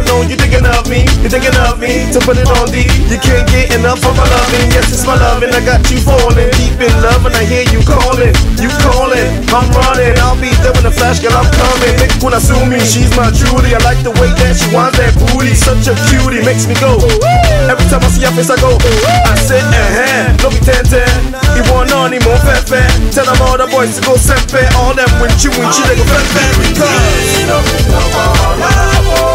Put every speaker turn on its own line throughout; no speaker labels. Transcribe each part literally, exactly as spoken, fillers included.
never known you thinking of me. You thinking of me to put it on D. You can't get enough of my loving. Yes, it's my loving. I got you falling deep in love, and I hear you calling. You calling, I'm running. I'll be there in a flash, girl. I'm coming. Nick when I sue me, she's my Judy. I like the way that she wants that booty. Such a cutie, makes me go. Every time I see her face, I go. I say, eh, no be ten ten. You want on him, more fat fat. Tell them all the boys to go sempe. All them when you when you they go fat fat because.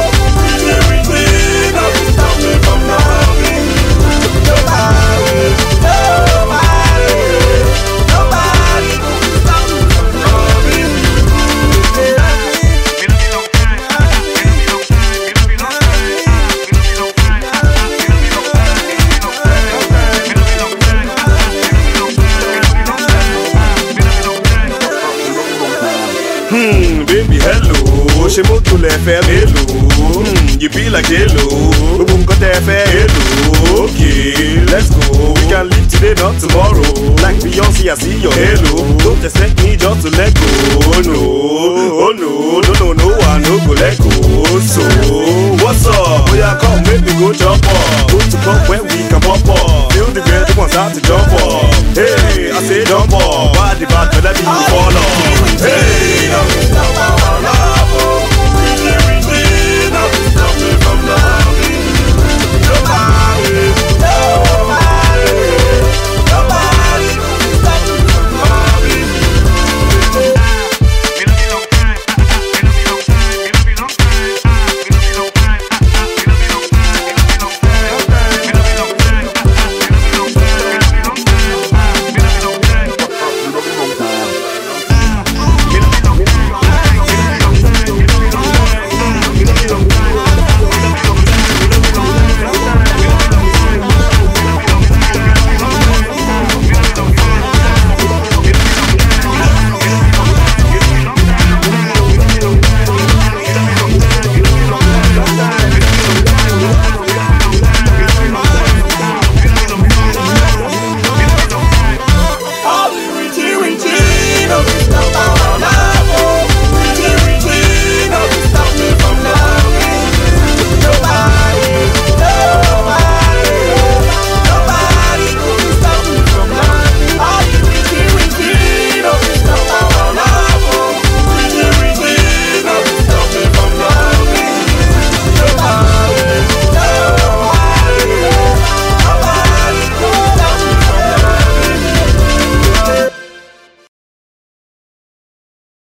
Hmm, baby, hello. She mo to le fe melo. Hmm, you be like hello. Boom, got that fe hello. Okay, let's go. We can live today, not tomorrow. Like Beyonce, I see your halo. Don't expect me just to let go. Oh no, oh no, no, no, no, I no go let go. So, what's up? Oh yeah, come make me go jump up. Go to club where we can pop up. Feel the girl, the ones out to jump up. Hey, I say jump up. Body bad, but let me fall off.